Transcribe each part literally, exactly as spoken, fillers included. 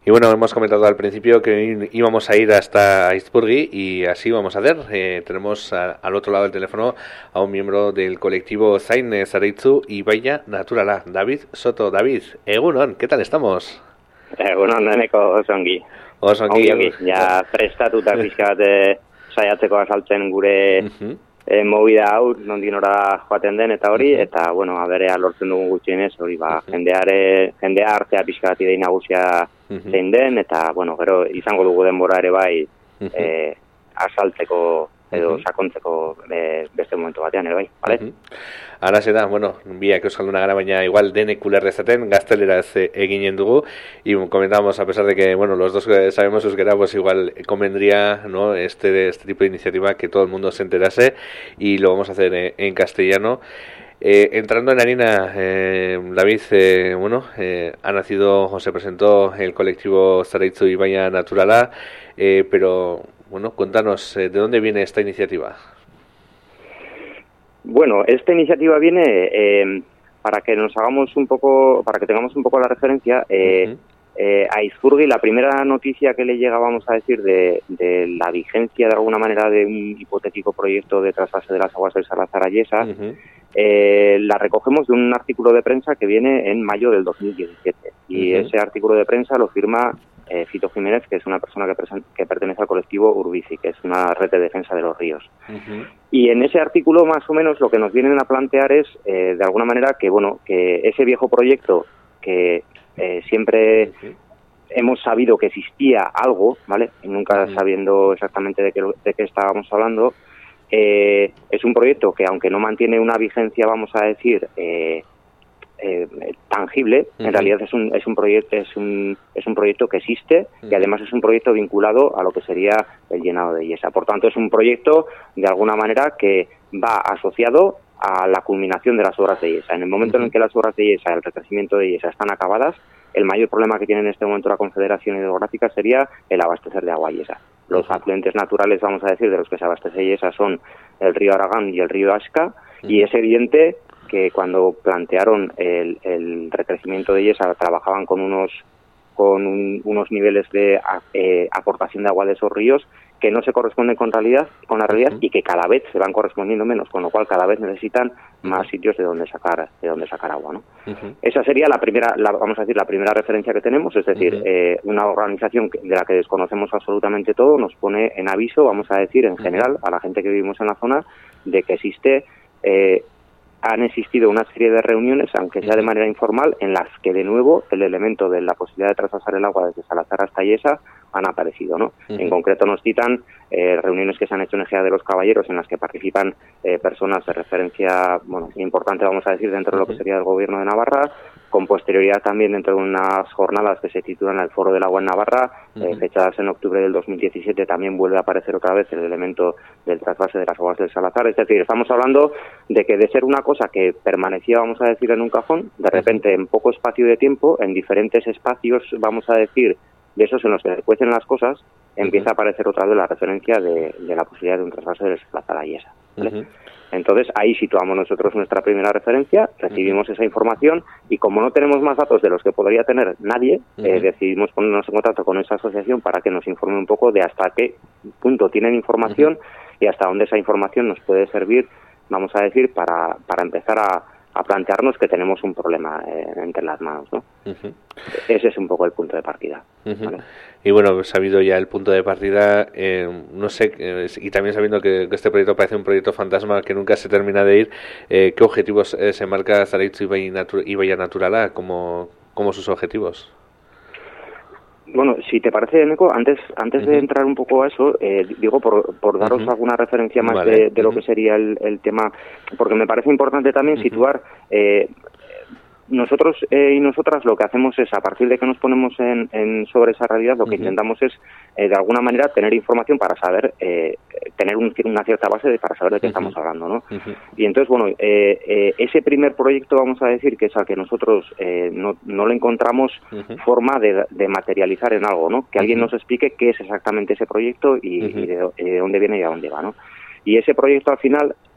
Y bueno, hemos comentado al principio que íbamos a ir hasta Aizpurgi y así vamos a hacer. Eh, tenemos a, al otro lado del teléfono a un miembro del colectivo Zain Zaraitzu Ibaia Naturala, David Soto. David, egunon, ¿qué tal estamos? Egunon, neneko osongi. Osongi. Ongi, ja prestatuta pixka bat saiatzeko azaltzen gure uh-huh. e, movida hau, nondik nora joaten den eta hori, uh-huh. eta, bueno, aberea lortzen dugun gutxienez, hori, ba, uh-huh. jendeare, jendea artea pixka bat idei nagusia uh-huh. zein den, eta, bueno, gero izango dugu denbora ere bai uh-huh. e, azaltzeko edo uh-huh. sakontzeko e, beste momentu batean ere bai, bale? Uh-huh. Ara se da, bueno, biak euskalduna gara, baina igual denek ulerrezaten, gazteleraz eh, eginen dugu, y comentábamos, a pesar de que, bueno, los dos sabemos euskera, pues igual convendría, ¿no?, este, este tipo de iniciativa, que todo el mundo se enterase, y lo vamos a hacer eh, en castellano. Eh, entrando en harina, eh, David, eh, bueno, eh, ha nacido o se presentó el colectivo Zaraitzu Ibaia Naturala, eh, pero, bueno, cuéntanos, eh, ¿de dónde viene esta iniciativa? Bueno, esta iniciativa viene eh, para que nos hagamos un poco, para que tengamos un poco la referencia. Eh, uh-huh. eh, a Aizpurgi, la primera noticia que le llega, vamos a decir, de, de la vigencia de alguna manera de un hipotético proyecto de trasvase de las aguas del Salazar a Yesa, uh-huh. eh, la recogemos de un artículo de prensa que viene en mayo del dos mil diecisiete. Y uh-huh. ese artículo de prensa lo firma Eh, Fito Jiménez, que es una persona que, presen- que pertenece al colectivo Urbici, que es una red de defensa de los ríos. Uh-huh. Y en ese artículo, más o menos, lo que nos vienen a plantear es, eh, de alguna manera, que bueno, que ese viejo proyecto que eh, siempre uh-huh. hemos sabido que existía algo, ¿vale? Y nunca uh-huh. sabiendo exactamente de qué, de qué estábamos hablando, eh, es un proyecto que, aunque no mantiene una vigencia, vamos a decir, eh, Eh, tangible, uh-huh. en realidad es un es un proyecto es un es un proyecto que existe uh-huh. y además es un proyecto vinculado a lo que sería el llenado de Yesa. Por tanto, es un proyecto de alguna manera que va asociado a la culminación de las obras de Yesa. En el momento uh-huh. en el que las obras de Yesa, el recrecimiento de Yesa están acabadas, el mayor problema que tiene en este momento la Confederación Hidrográfica sería el abastecer de agua a Yesa. Los uh-huh. afluentes naturales, vamos a decir, de los que se abastece Yesa son el río Aragán y el río Asca, uh-huh. y es evidente que cuando plantearon el, el recrecimiento de Yesa trabajaban con unos con un, unos niveles de eh, aportación de agua de esos ríos que no se corresponden con realidad con la realidad uh-huh. y que cada vez se van correspondiendo menos, con lo cual cada vez necesitan uh-huh. más sitios de donde sacar de donde sacar agua, ¿no? Uh-huh. Esa sería la primera, la, vamos a decir, la primera referencia que tenemos, es decir, uh-huh. eh, una organización de la que desconocemos absolutamente todo nos pone en aviso, vamos a decir, en general, uh-huh. a la gente que vivimos en la zona, de que existe eh, han existido una serie de reuniones, aunque sea de manera informal, en las que de nuevo el elemento de la posibilidad de traspasar el agua desde Salazar hasta Yesa han aparecido, ¿no? Uh-huh. En concreto nos citan eh, reuniones que se han hecho en Ejea de los Caballeros, en las que participan eh, personas de referencia, bueno, importante, vamos a decir, dentro uh-huh. de lo que sería el Gobierno de Navarra, con posterioridad también dentro de unas jornadas que se titulan el Foro del Agua en Navarra, uh-huh. eh, fechadas en octubre del dos mil diecisiete, también vuelve a aparecer otra vez el elemento del trasvase de las aguas del Salazar. Es decir, estamos hablando de que de ser una cosa que permanecía, vamos a decir, en un cajón, de repente en poco espacio de tiempo, en diferentes espacios, vamos a decir, de esos en los que se cuecen las cosas, empieza uh-huh. a aparecer otra vez la referencia de, de la posibilidad de un trasvase del Salazar a Yesa, ¿vale? Uh-huh. Entonces ahí situamos nosotros nuestra primera referencia, recibimos uh-huh. esa información y como no tenemos más datos de los que podría tener nadie, uh-huh. eh, decidimos ponernos en contacto con esa asociación para que nos informe un poco de hasta qué punto tienen información uh-huh. y hasta dónde esa información nos puede servir, vamos a decir, para, para empezar a, a plantearnos que tenemos un problema eh, entre las manos, ¿no? Uh-huh. Ese es un poco el punto de partida. Uh-huh. ¿Vale? Y bueno, sabido ya el punto de partida, eh, no sé, eh, y también sabiendo que, que este proyecto parece un proyecto fantasma que nunca se termina de ir, eh, ¿qué objetivos eh, se marca Zaraitzu Ibaia Naturala como, como sus objetivos? Bueno, si te parece, Neko, antes antes uh-huh. de entrar un poco a eso, eh, digo, por, por daros uh-huh. alguna referencia más vale. de, de lo uh-huh. que sería el, el tema, porque me parece importante también uh-huh. situar... Eh, nosotros eh, y nosotras lo que hacemos es, a partir de que nos ponemos en, en sobre esa realidad, lo que uh-huh. intentamos es, eh, de alguna manera, tener información para saber, eh, tener un, una cierta base de, para saber de qué uh-huh. estamos hablando, ¿no? Uh-huh. Y entonces, bueno, eh, eh, ese primer proyecto, vamos a decir, que es al que nosotros eh, no, no le encontramos uh-huh. forma de, de materializar en algo, ¿no? Que uh-huh. alguien nos explique qué es exactamente ese proyecto y, uh-huh. y, de, y de dónde viene y a dónde va, ¿no? Y ese proyecto, al final,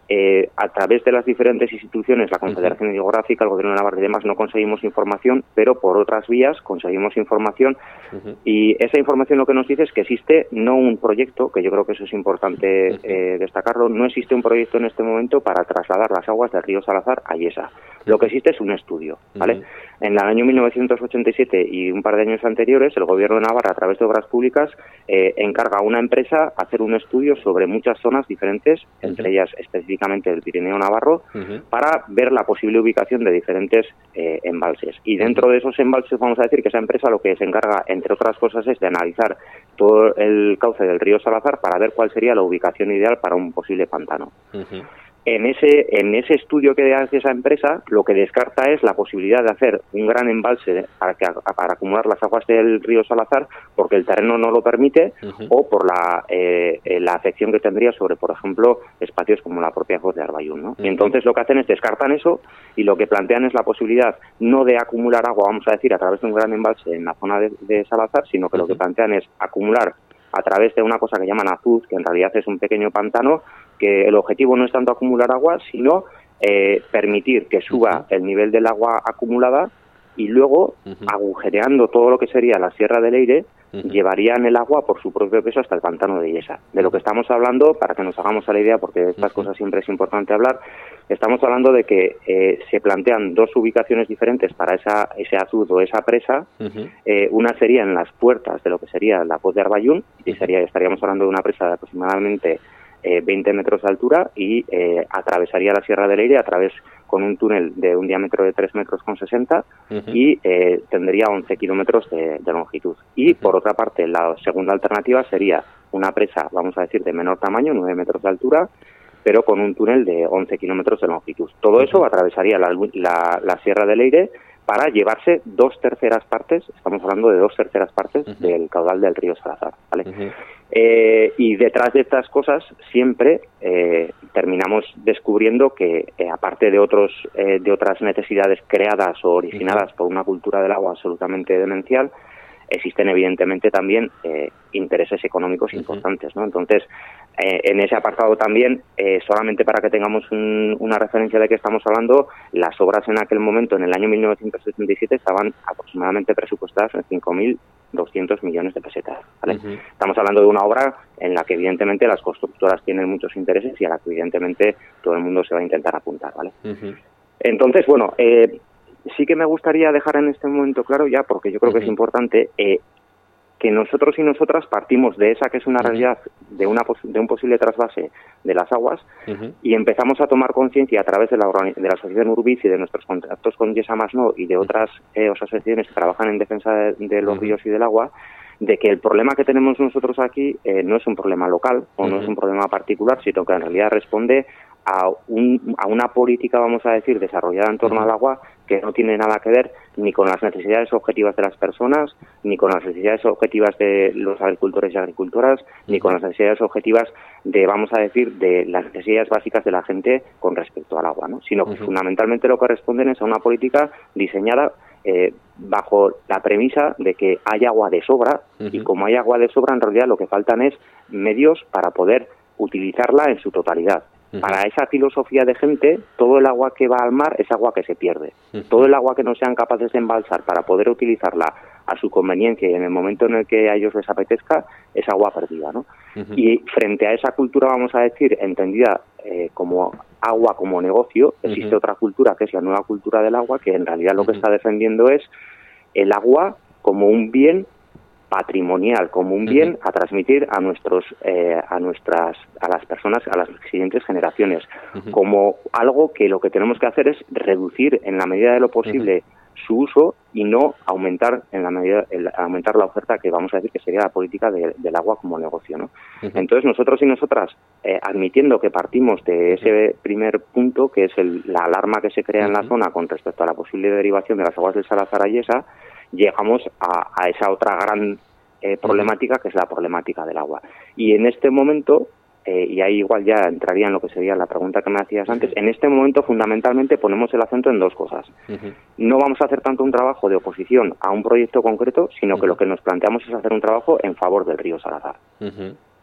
eh, a través de las diferentes instituciones, la Confederación Hidrográfica, el Gobierno de Navarra y demás, no conseguimos información, pero por otras vías conseguimos información. Uh-huh. Y esa información lo que nos dice es que existe no un proyecto, que yo creo que eso es importante uh-huh. eh, destacarlo, no existe un proyecto en este momento para trasladar las aguas del río Salazar a Yesa. Uh-huh. Lo que existe es un estudio, ¿vale? Uh-huh. En el año mil novecientos ochenta y siete y un par de años anteriores, el Gobierno de Navarra, a través de Obras Públicas, eh, encarga a una empresa hacer un estudio sobre muchas zonas diferentes, uh-huh. entre ellas específicamente el Pirineo Navarro, uh-huh. para ver la posible ubicación de diferentes eh, embalses. Y dentro de esos embalses, vamos a decir que esa empresa lo que se encarga, entre otras cosas, es de analizar todo el cauce del río Salazar para ver cuál sería la ubicación ideal para un posible pantano. Uh-huh. En ese, en ese estudio que hace esa empresa, lo que descarta es la posibilidad de hacer un gran embalse para, que, para acumular las aguas del río Salazar, porque el terreno no lo permite, uh-huh. o por la, eh, la afección que tendría sobre, por ejemplo, espacios como la propia Foz de Arbayún, ¿no? Uh-huh. Y entonces lo que hacen es descartan eso, y lo que plantean es la posibilidad no de acumular agua, vamos a decir, a través de un gran embalse en la zona de, de Salazar, sino que uh-huh. lo que plantean es acumular a través de una cosa que llaman azud, que en realidad es un pequeño pantano, que el objetivo no es tanto acumular agua, sino eh, permitir que suba uh-huh. el nivel del agua acumulada, y luego, uh-huh. agujereando todo lo que sería la Sierra del Eire, uh-huh. llevarían el agua por su propio peso hasta el pantano de Yesa. De lo que estamos hablando, para que nos hagamos a la idea, porque de estas uh-huh. cosas siempre es importante hablar, estamos hablando de que eh, se plantean dos ubicaciones diferentes para esa ese azud o esa presa. Uh-huh. Eh, una sería en las puertas de lo que sería la Foz de Arbayún, y sería, estaríamos hablando de una presa de aproximadamente eh, veinte metros de altura, y eh, atravesaría la Sierra del Eire a través con un túnel de un diámetro de tres metros con sesenta, uh-huh. y eh, tendría once kilómetros de, de longitud. Y uh-huh. por otra parte, la segunda alternativa sería una presa, vamos a decir, de menor tamaño, nueve metros de altura, pero con un túnel de once kilómetros de longitud. Todo eso atravesaría la, la, la Sierra del Eire para llevarse dos terceras partes, estamos hablando de dos terceras partes uh-huh. del caudal del río Salazar, ¿vale? Uh-huh. Eh, y detrás de estas cosas siempre eh, terminamos descubriendo que, eh, aparte de otros eh, de otras necesidades creadas o originadas uh-huh. por una cultura del agua absolutamente demencial, existen evidentemente también eh, intereses económicos uh-huh. importantes, ¿no? Entonces, eh, en ese apartado también, eh, solamente para que tengamos un, una referencia de qué estamos hablando, las obras en aquel momento, en el año mil novecientos setenta y siete, estaban aproximadamente presupuestadas en cinco mil doscientos millones de pesetas, ¿vale? Uh-huh. Estamos hablando de una obra en la que evidentemente las constructoras tienen muchos intereses y a la que evidentemente todo el mundo se va a intentar apuntar, ¿vale? Uh-huh. Entonces, bueno, eh, sí que me gustaría dejar en este momento claro ya, porque yo creo uh-huh. que es importante, eh, que nosotros y nosotras partimos de esa que es una uh-huh. realidad, de una de un posible trasvase de las aguas, uh-huh. y empezamos a tomar conciencia a través de la, de la asociación Urbiz y de nuestros contactos con Yesa Más No y de otras eh, asociaciones que trabajan en defensa de, de los uh-huh. ríos y del agua, de que el problema que tenemos nosotros aquí eh, no es un problema local o uh-huh. no es un problema particular, sino que en realidad responde a, un, a una política, vamos a decir, desarrollada en torno uh-huh. al agua, que no tiene nada que ver ni con las necesidades objetivas de las personas, ni con las necesidades objetivas de los agricultores y agricultoras, uh-huh. ni con las necesidades objetivas de, vamos a decir, de las necesidades básicas de la gente con respecto al agua, ¿no? Sino que uh-huh. fundamentalmente lo que responden es a una política diseñada eh, bajo la premisa de que hay agua de sobra, uh-huh. y como hay agua de sobra, en realidad lo que faltan es medios para poder utilizarla en su totalidad. Uh-huh. Para esa filosofía de gente, todo el agua que va al mar es agua que se pierde. Uh-huh. Todo el agua que no sean capaces de embalsar para poder utilizarla a su conveniencia y en el momento en el que a ellos les apetezca, es agua perdida, ¿no? Uh-huh. Y frente a esa cultura, vamos a decir, entendida eh, como agua como negocio, existe uh-huh. otra cultura que es la nueva cultura del agua, que en realidad lo uh-huh. que está defendiendo es el agua como un bien patrimonial, como un bien uh-huh. a transmitir a nuestros eh, a nuestras a las personas, a las siguientes generaciones, uh-huh. como algo que lo que tenemos que hacer es reducir en la medida de lo posible uh-huh. su uso y no aumentar en la medida el, aumentar la oferta, que vamos a decir que sería la política de, del agua como negocio, ¿no? Uh-huh. Entonces nosotros y nosotras, eh, admitiendo que partimos de ese uh-huh. primer punto, que es el, la alarma que se crea uh-huh. en la zona con respecto a la posible derivación de las aguas del Salazar a Yesa, llegamos a, a esa otra gran eh, problemática, que es la problemática del agua. Y en este momento, eh, y ahí igual ya entraría en lo que sería la pregunta que me hacías antes, uh-huh. en este momento fundamentalmente ponemos el acento en dos cosas. Uh-huh. No vamos a hacer tanto un trabajo de oposición a un proyecto concreto, sino uh-huh. que lo que nos planteamos es hacer un trabajo en favor del río Salazar. Uh-huh.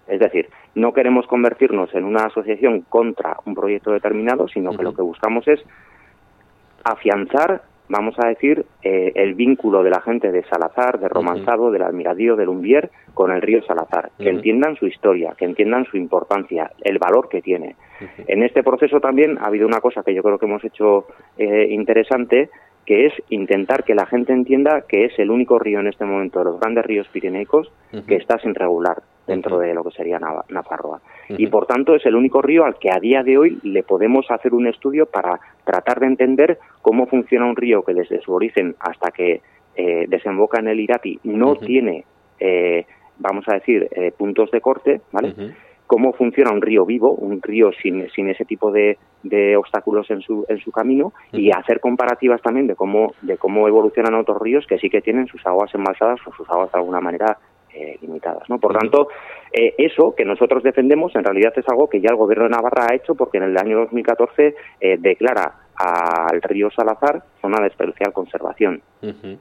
Es decir, no queremos convertirnos en una asociación contra un proyecto determinado, sino que uh-huh. lo que buscamos es afianzar, vamos a decir, eh, el vínculo de la gente de Salazar, de Romanzado, uh-huh. del Almiradío, del Lumbier, con el río Salazar, uh-huh. que entiendan su historia, que entiendan su importancia, el valor que tiene. Uh-huh. En este proceso también ha habido una cosa que yo creo que hemos hecho eh, interesante, que es intentar que la gente entienda que es el único río en este momento de los grandes ríos pireneicos uh-huh. que está sin regular dentro uh-huh. de lo que sería Nav- Nafarroa. Uh-huh. Y por tanto es el único río al que a día de hoy le podemos hacer un estudio para tratar de entender cómo funciona un río que desde su origen hasta que eh, desemboca en el Irati no uh-huh. tiene, eh, vamos a decir, eh, puntos de corte, ¿vale? Uh-huh. Cómo funciona un río vivo, un río sin, sin ese tipo de, de obstáculos en su, en su camino, uh-huh. y hacer comparativas también de cómo, de cómo evolucionan otros ríos que sí que tienen sus aguas embalsadas o sus aguas de alguna manera eh, limitadas, ¿no? Por uh-huh. tanto, eh, eso que nosotros defendemos en realidad es algo que ya el Gobierno de Navarra ha hecho, porque en el año dos mil catorce eh, declara al río Salazar zona de especial conservación. Uh-huh.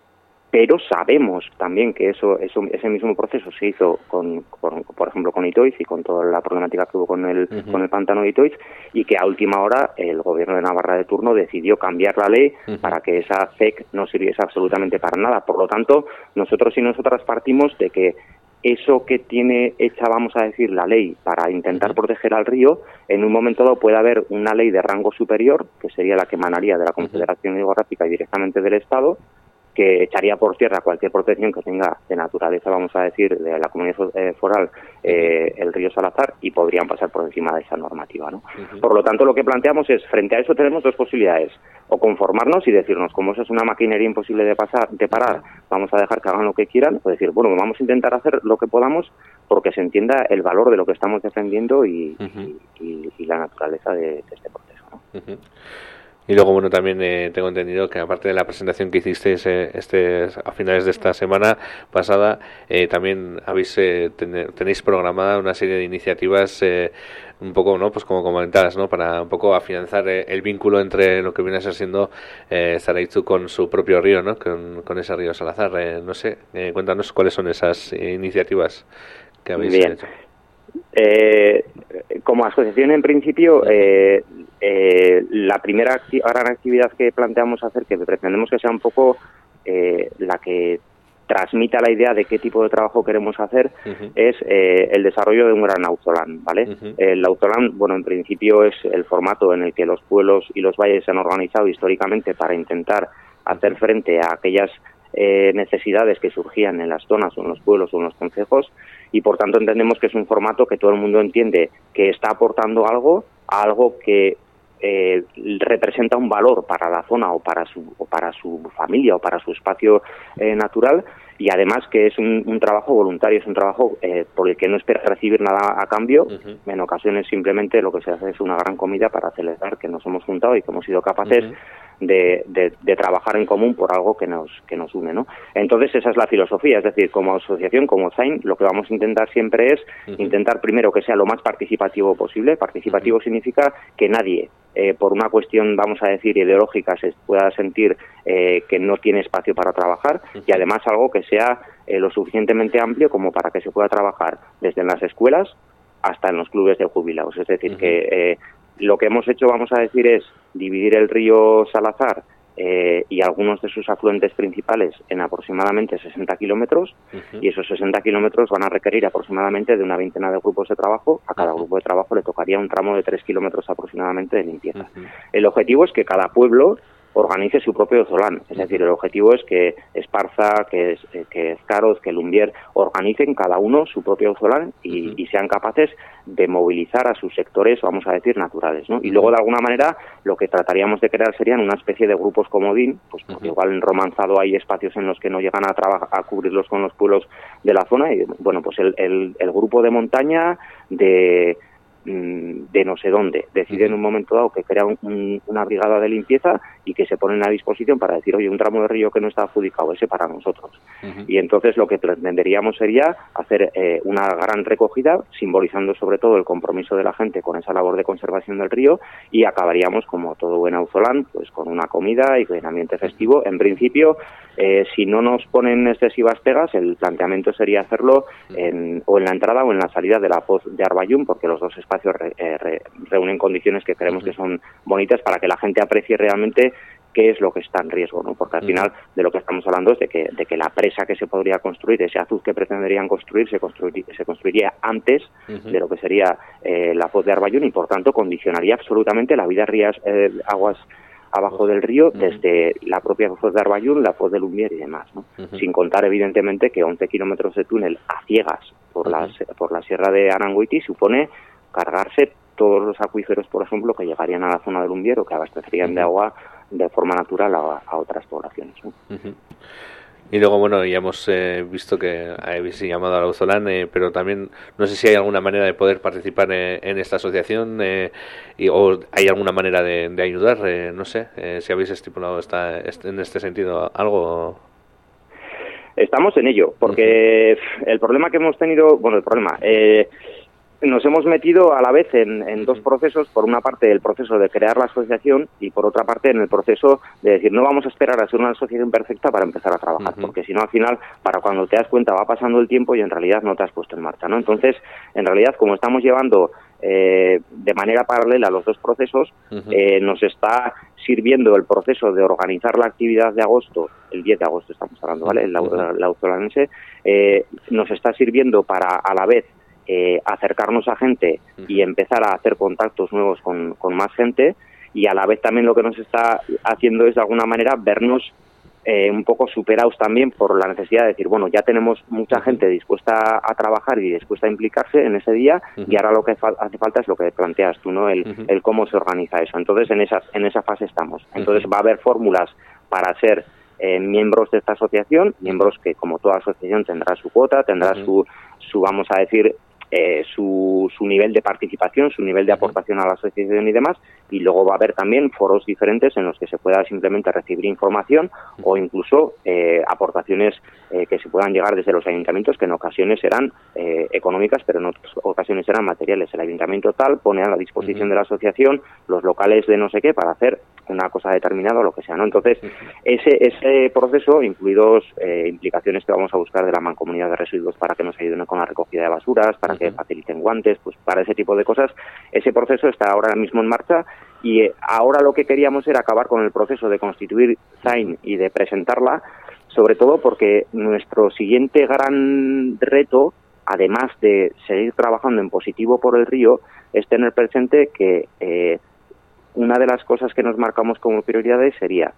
Pero sabemos también que eso, eso ese mismo proceso se hizo con, con por ejemplo con Itoiz y con toda la problemática que hubo con el uh-huh. con el pantano de Itoiz, y que a última hora el Gobierno de Navarra de turno decidió cambiar la ley uh-huh. para que esa C E C no sirviese absolutamente para nada. Por lo tanto, nosotros y nosotras partimos de que eso que tiene hecha, vamos a decir, la ley para intentar uh-huh. proteger al río, en un momento dado puede haber una ley de rango superior, que sería la que emanaría de la Confederación uh-huh. Hidrográfica y directamente del Estado, que echaría por tierra cualquier protección que tenga de naturaleza, vamos a decir, de la comunidad eh, foral, eh, el río Salazar, y podrían pasar por encima de esa normativa, ¿no? Uh-huh. Por lo tanto, lo que planteamos es, frente a eso tenemos dos posibilidades: o conformarnos y decirnos, como eso es una maquinaria imposible de pasar, de parar, vamos a dejar que hagan lo que quieran, o decir, bueno, vamos a intentar hacer lo que podamos porque se entienda el valor de lo que estamos defendiendo y, uh-huh. y, y, y la naturaleza de, de este proceso, ¿no? Uh-huh. Y luego, bueno, también eh, tengo entendido que aparte de la presentación que hicisteis eh, este, a finales de esta semana pasada, eh, también habéis eh, ten, tenéis programada una serie de iniciativas eh, un poco, ¿no? Pues como comentabas, ¿no? Para un poco afianzar eh, el vínculo entre lo que viene a ser siendo eh, Zaraitzu con su propio río, ¿no? Con, con ese río Salazar. Eh, no sé, eh, cuéntanos cuáles son esas eh, iniciativas que habéis Bien. hecho. Eh, como asociación, en principio, eh, eh, la primera acti- gran actividad que planteamos hacer, que pretendemos que sea un poco eh, la que transmita la idea de qué tipo de trabajo queremos hacer, uh-huh. es eh, el desarrollo de un gran auzolán, ¿vale? Uh-huh. El auzolán, bueno, en principio es el formato en el que los pueblos y los valles se han organizado históricamente para intentar hacer frente a aquellas Eh, necesidades que surgían en las zonas o en los pueblos o en los concejos, y por tanto entendemos que es un formato que todo el mundo entiende que está aportando algo, algo que eh, representa un valor para la zona o para su o para su familia o para su espacio eh, natural, y además que es un, un trabajo voluntario, es un trabajo eh, por el que no espera recibir nada a cambio. Uh-huh. En ocasiones simplemente lo que se hace es una gran comida para celebrar que nos hemos juntado y que hemos sido capaces uh-huh. de, de, de trabajar en común por algo que nos que nos une, ¿no? Entonces esa es la filosofía, es decir, como asociación, como Zain, lo que vamos a intentar siempre es uh-huh. intentar primero que sea lo más participativo posible. Participativo uh-huh. significa que nadie, eh, por una cuestión, vamos a decir, ideológica, se pueda sentir eh, que no tiene espacio para trabajar, uh-huh. y además algo que sea eh, lo suficientemente amplio como para que se pueda trabajar desde en las escuelas hasta en los clubes de jubilados. Es decir, uh-huh. que eh, lo que hemos hecho, vamos a decir, es dividir el río Salazar eh, y algunos de sus afluentes principales en aproximadamente sesenta kilómetros, uh-huh. y esos sesenta kilómetros van a requerir aproximadamente de una veintena de grupos de trabajo. A cada uh-huh. grupo de trabajo le tocaría un tramo de tres kilómetros aproximadamente de limpieza. Uh-huh. El objetivo es que cada pueblo organice su propio auzolán, es decir, el objetivo es que Esparza, que, es, que Escaroz, que Lumbier organicen cada uno su propio auzolán y, uh-huh. y sean capaces de movilizar a sus sectores, vamos a decir, naturales, ¿no? Y luego, de alguna manera, lo que trataríamos de crear serían una especie de grupos comodín, pues porque uh-huh. igual en Romanzado hay espacios en los que no llegan a trabajar, a cubrirlos con los pueblos de la zona, y bueno, pues el, el, el grupo de montaña de de no sé dónde, decide en un momento dado que crea un, un, una brigada de limpieza y que se ponen a disposición para decir, oye, un tramo de río que no está adjudicado, ese para nosotros. Uh-huh. Y entonces lo que pretenderíamos sería hacer eh, una gran recogida, simbolizando sobre todo el compromiso de la gente con esa labor de conservación del río, y acabaríamos, como todo buen auzolán, pues con una comida y con ambiente festivo. En principio, eh, si no nos ponen excesivas pegas, el planteamiento sería hacerlo en, o en la entrada o en la salida de la Foz de Arbayún, porque los dos espacios re, eh, re, reúnen condiciones que creemos que son bonitas para que la gente aprecie realmente qué es lo que está en riesgo, ¿no? Porque al final de lo que estamos hablando es de que, de que la presa que se podría construir, ese azuz que pretenderían construir, se, construir, se construiría antes uh-huh. de lo que sería eh, la Foz de Arbayún y por tanto condicionaría absolutamente la vida rías, eh, aguas abajo del río, uh-huh. desde la propia Foz de Arbayún, la Foz de Lumbier y demás, ¿no? Uh-huh. Sin contar evidentemente que once kilómetros de túnel a ciegas por, uh-huh. las, por la sierra de Aranguiti supone cargarse todos los acuíferos, por ejemplo, que llegarían a la zona de Lumbier o que abastecerían uh-huh. de agua de forma natural a, a otras poblaciones, ¿no? Uh-huh. Y luego, bueno, ya hemos eh, visto que habéis llamado al auzolán, eh, pero también no sé si hay alguna manera de poder participar eh, en esta asociación eh, y, o hay alguna manera de, de ayudar, eh, no sé, eh, si habéis estipulado esta, este, en este sentido algo. Estamos en ello, porque uh-huh. el problema que hemos tenido, bueno, el problema... Eh, Nos hemos metido a la vez en, en dos procesos, por una parte el proceso de crear la asociación y por otra parte en el proceso de decir no vamos a esperar a ser una asociación perfecta para empezar a trabajar, uh-huh. porque si no al final, para cuando te das cuenta va pasando el tiempo y en realidad no te has puesto en marcha, ¿no? Entonces, en realidad como estamos llevando eh, de manera paralela los dos procesos, uh-huh. eh, nos está sirviendo el proceso de organizar la actividad de agosto, el diez de agosto estamos hablando, ¿vale? La, la, la auzolanense, eh, nos está sirviendo para a la vez Eh, acercarnos a gente y empezar a hacer contactos nuevos con, con más gente, y a la vez también lo que nos está haciendo es de alguna manera vernos eh, un poco superados también por la necesidad de decir, bueno, ya tenemos mucha gente dispuesta a, a trabajar y dispuesta a implicarse en ese día uh-huh. y ahora lo que fa- hace falta es lo que planteas tú, ¿no? El, uh-huh. el cómo se organiza eso. Entonces en esa, en esa fase estamos. Entonces uh-huh. va a haber fórmulas para ser eh, miembros de esta asociación, miembros que como toda asociación tendrá su cuota, tendrá uh-huh. su, su, vamos a decir, Eh, su, su nivel de participación, su nivel de aportación a la asociación y demás, y luego va a haber también foros diferentes en los que se pueda simplemente recibir información o incluso eh, aportaciones eh, que se puedan llegar desde los ayuntamientos, que en ocasiones serán eh, económicas, pero en otras ocasiones serán materiales. El ayuntamiento tal pone a la disposición uh-huh. de la asociación los locales de no sé qué para hacer una cosa determinada o lo que sea, ¿no? Entonces, uh-huh. ese ese proceso, incluidos eh, implicaciones que vamos a buscar de la Mancomunidad de Residuos para que nos ayuden con la recogida de basuras, para uh-huh. que faciliten guantes, pues para ese tipo de cosas, ese proceso está ahora mismo en marcha y eh, ahora lo que queríamos era acabar con el proceso de constituir Zain y de presentarla, sobre todo porque nuestro siguiente gran reto, además de seguir trabajando en positivo por el río, es tener presente que eh, una de las cosas que nos marcamos como prioridades sería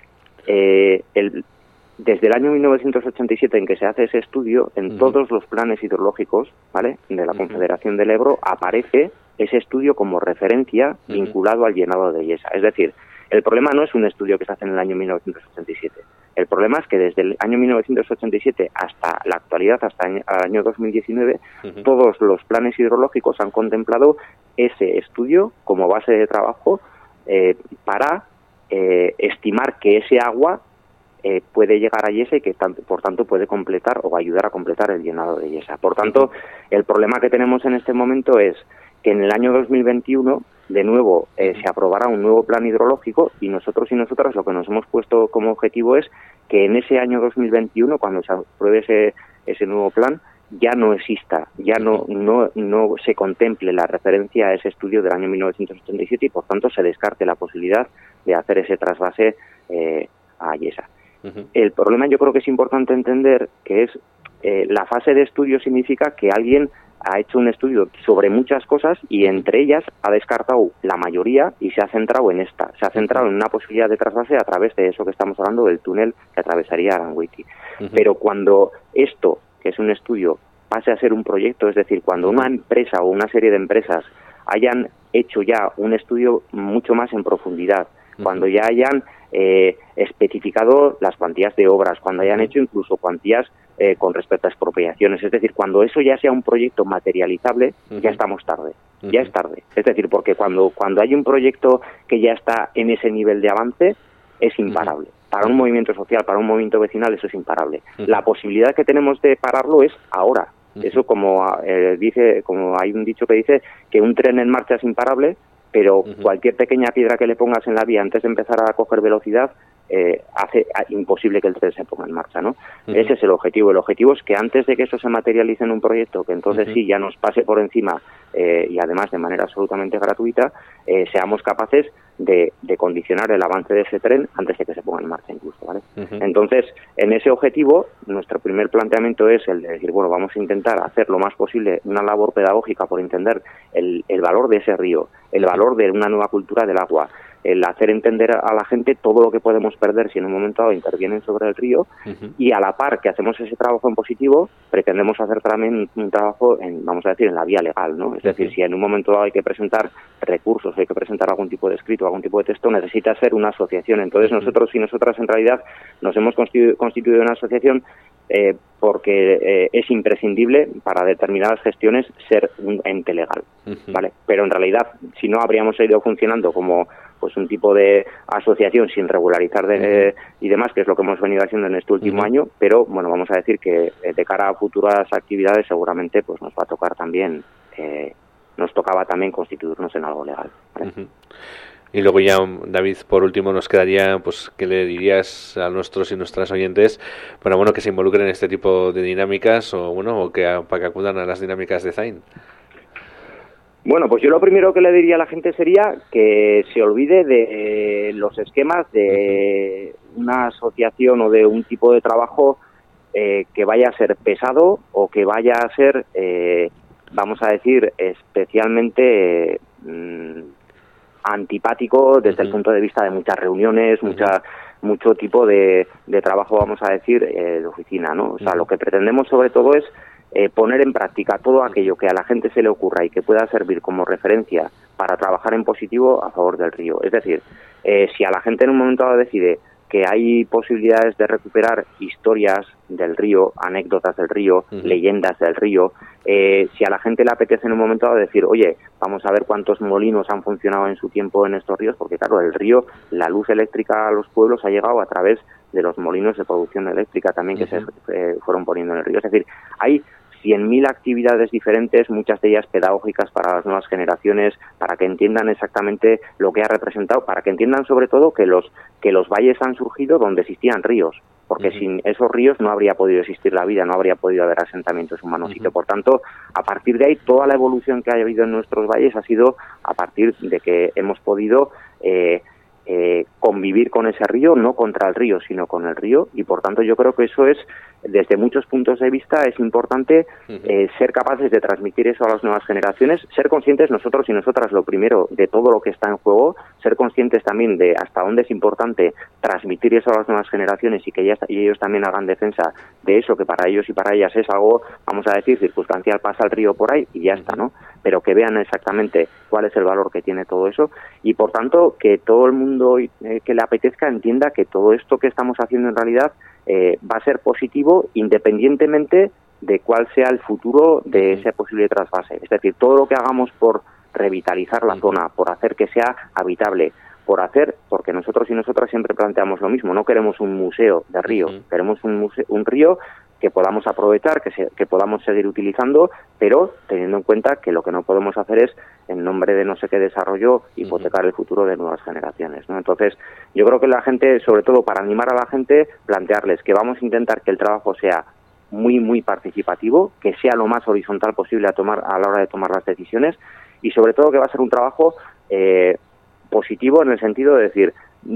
eh, el desde el año mil novecientos ochenta y siete en que se hace ese estudio, en uh-huh. todos los planes hidrológicos, ¿vale?, de la uh-huh. Confederación del Ebro, aparece ese estudio como referencia uh-huh. vinculado al llenado de Yesa. Es decir, el problema no es un estudio que se hace en el año mil novecientos ochenta y siete. El problema es que desde el año mil novecientos ochenta y siete hasta la actualidad, hasta el año dos mil diecinueve, uh-huh. todos los planes hidrológicos han contemplado ese estudio como base de trabajo eh, para eh, estimar que ese agua Eh, puede llegar a Yesa y que tanto, por tanto puede completar o ayudar a completar el llenado de Yesa. Por tanto, el problema que tenemos en este momento es que en el año dos mil veintiuno de nuevo eh, se aprobará un nuevo plan hidrológico y nosotros y nosotras lo que nos hemos puesto como objetivo es que en ese año dos mil veintiuno, cuando se apruebe ese, ese nuevo plan, ya no exista, ya no, no, no se contemple la referencia a ese estudio del año mil novecientos ochenta y siete y por tanto se descarte la posibilidad de hacer ese trasvase eh, a Yesa. Uh-huh. El problema yo creo que es importante entender que es eh, la fase de estudio significa que alguien ha hecho un estudio sobre muchas cosas y entre ellas ha descartado la mayoría y se ha centrado en esta, se ha centrado en una posibilidad de trasvase a través de eso que estamos hablando del túnel que atravesaría Aranguiti. Uh-huh. Pero cuando esto, que es un estudio, pase a ser un proyecto, es decir, cuando una empresa o una serie de empresas hayan hecho ya un estudio mucho más en profundidad, uh-huh. cuando ya hayan eh, especificado las cuantías de obras, cuando hayan hecho incluso cuantías eh, con respecto a expropiaciones. Es decir, cuando eso ya sea un proyecto materializable, uh-huh. ya estamos tarde. Uh-huh. Ya es tarde. Es decir, porque cuando, cuando hay un proyecto que ya está en ese nivel de avance, es imparable. Uh-huh. Para un movimiento social, para un movimiento vecinal, eso es imparable. Uh-huh. La posibilidad que tenemos de pararlo es ahora. Uh-huh. Eso como eh, dice, como hay un dicho que dice que un tren en marcha es imparable, pero uh-huh. cualquier pequeña piedra que le pongas en la vía antes de empezar a coger velocidad eh, hace imposible que el tren se ponga en marcha, ¿no? Uh-huh. Ese es el objetivo. El objetivo es que antes de que eso se materialice en un proyecto, que entonces uh-huh. sí ya nos pase por encima eh, y además de manera absolutamente gratuita, eh, seamos capaces de, de condicionar el avance de ese tren antes de que se ponga en marcha incluso, ¿vale? Uh-huh. Entonces, en ese objetivo, nuestro primer planteamiento es el de decir, bueno, vamos a intentar hacer lo más posible una labor pedagógica por entender el, el valor de ese río, el valor de una nueva cultura del agua, el hacer entender a la gente todo lo que podemos perder si en un momento dado intervienen sobre el río, uh-huh. y a la par que hacemos ese trabajo en positivo, pretendemos hacer también un trabajo, en, vamos a decir, en la vía legal, ¿no? Es uh-huh. decir, si en un momento dado hay que presentar recursos, hay que presentar algún tipo de escrito, algún tipo de texto, necesita ser una asociación. Entonces uh-huh. nosotros y nosotras en realidad nos hemos constitu- constituido una asociación eh, porque eh, es imprescindible para determinadas gestiones ser un ente legal, uh-huh. ¿vale? Pero en realidad, si no, habríamos ido funcionando como pues un tipo de asociación sin regularizar de, uh-huh. eh, y demás, que es lo que hemos venido haciendo en este último uh-huh. año, pero bueno, vamos a decir que eh, de cara a futuras actividades seguramente pues nos va a tocar también, eh, nos tocaba también constituirnos en algo legal, ¿vale? Uh-huh. Y luego ya, David, por último nos quedaría, pues, ¿qué le dirías a nuestros y nuestras oyentes para, bueno, que se involucren en este tipo de dinámicas o, bueno, o que para que acudan a las dinámicas de Zain? Bueno, pues yo lo primero que le diría a la gente sería que se olvide de los esquemas de una asociación o de un tipo de trabajo eh, que vaya a ser pesado o que vaya a ser, eh, vamos a decir, especialmente eh, antipático desde uh-huh. el punto de vista de muchas reuniones, uh-huh. mucha mucho tipo de, de trabajo, vamos a decir, eh, de oficina, ¿no? O sea, uh-huh. lo que pretendemos sobre todo es Eh, poner en práctica todo aquello que a la gente se le ocurra y que pueda servir como referencia para trabajar en positivo a favor del río. Es decir, eh, si a la gente en un momento dado decide que hay posibilidades de recuperar historias del río, anécdotas del río, uh-huh. leyendas del río, eh, si a la gente le apetece en un momento dado decir, oye, vamos a ver cuántos molinos han funcionado en su tiempo en estos ríos, porque claro, el río, la luz eléctrica a los pueblos ha llegado a través de los molinos de producción eléctrica también que uh-huh. se eh, fueron poniendo en el río. Es decir, hay cien mil actividades diferentes, muchas de ellas pedagógicas para las nuevas generaciones, para que entiendan exactamente lo que ha representado, para que entiendan sobre todo que los que los valles han surgido donde existían ríos, porque uh-huh. sin esos ríos no habría podido existir la vida, no habría podido haber asentamientos humanos uh-huh. y que por tanto, a partir de ahí, toda la evolución que ha habido en nuestros valles ha sido a partir de que hemos podido eh, eh, convivir con ese río, no contra el río, sino con el río, y por tanto yo creo que eso es, desde muchos puntos de vista, es importante eh, ser capaces de transmitir eso a las nuevas generaciones, ser conscientes nosotros y nosotras, lo primero, de todo lo que está en juego, ser conscientes también de hasta dónde es importante transmitir eso a las nuevas generaciones y que ellas, y ellos también hagan defensa de eso, que para ellos y para ellas es algo, vamos a decir, circunstancial, pasa el río por ahí y ya está, ¿no? Pero que vean exactamente cuál es el valor que tiene todo eso y, por tanto, que todo el mundo eh, que le apetezca entienda que todo esto que estamos haciendo en realidad eh, va a ser positivo independientemente de cuál sea el futuro de ese posible trasvase. Es decir, todo lo que hagamos por revitalizar la zona, por hacer que sea habitable, por hacer, porque nosotros y nosotras siempre planteamos lo mismo, no queremos un museo de río, uh-huh. queremos un, museo, un río que podamos aprovechar, que, se, que podamos seguir utilizando, pero teniendo en cuenta que lo que no podemos hacer es, en nombre de no sé qué desarrollo, hipotecar uh-huh. el futuro de nuevas generaciones, ¿no? Entonces, yo creo que la gente, sobre todo para animar a la gente, plantearles que vamos a intentar que el trabajo sea muy, muy participativo, que sea lo más horizontal posible a tomar a la hora de tomar las decisiones y, sobre todo, que va a ser un trabajo eh, positivo en el sentido de decir,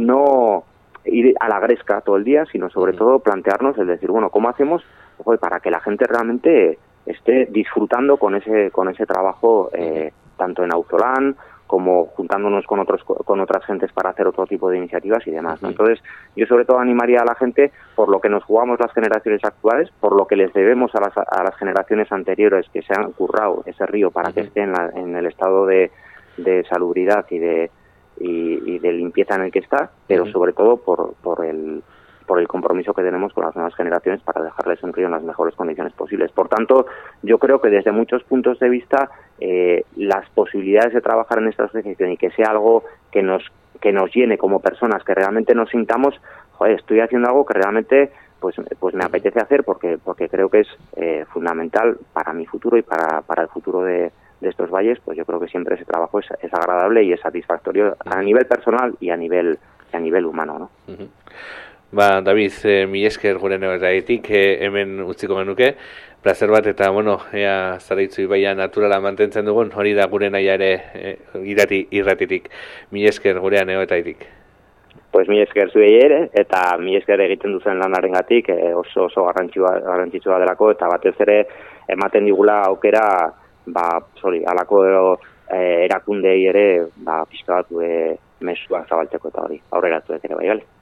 no ir a la gresca todo el día, sino sobre todo plantearnos el decir, bueno, ¿cómo hacemos ojo, para que la gente realmente esté disfrutando con ese con ese trabajo eh, tanto en Auzolán como juntándonos con otros con otras gentes para hacer otro tipo de iniciativas y demás, ¿no? Uh-huh. Entonces, yo sobre todo animaría a la gente por lo que nos jugamos las generaciones actuales, por lo que les debemos a las a las generaciones anteriores que se han currado ese río para uh-huh. que esté en, la, en el estado de, de salubridad y de Y, y de limpieza en el que está, pero uh-huh. sobre todo por por el por el compromiso que tenemos con las nuevas generaciones para dejarles un río en las mejores condiciones posibles. Por tanto, yo creo que desde muchos puntos de vista eh, las posibilidades de trabajar en esta asociación y que sea algo que nos que nos llene como personas, que realmente nos sintamos, joder, estoy haciendo algo que realmente pues pues me apetece hacer porque porque creo que es eh, fundamental para mi futuro y para para el futuro de, de estos valles. Pues yo creo que siempre ese trabajo es, es agradable y es satisfactorio a nivel personal y a nivel a nivel humano, ¿no? Uh-huh. Ba, David, eh, mi esker gure nebetaitik, eh, hemen utziko genuke, placer bat eta, bueno, ea Zaraitzu ibaia naturala mantentzen dugun, hori da gure naia ere eh, irati, irratitik, mi esker gurea nebetaitik. Pues mi esker zuei ere, eta mi esker egiten duzen lanarengatik eh, oso oso garrantzitsua garrantzitsua delako, eta batez ere ematen digula aukera, ba, sorry, alako eh, erakundei ere, ba, pixka bat eh, mesua zabaltzeko eta hori, aurreratu ere bai, bale?